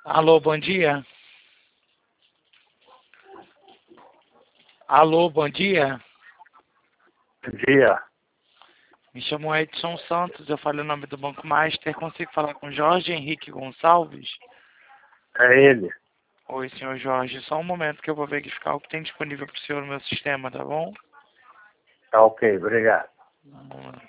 Alô, bom dia. Alô, bom dia. Bom dia. Me chamo Edson Santos, eu falo o nome do Banco Master. Consigo falar com Jorge Henrique Gonçalves? É ele. Oi, senhor Jorge. Só um momento que eu vou verificar o que tem disponível para o senhor no meu sistema, tá bom? Tá ok, obrigado. Um momento.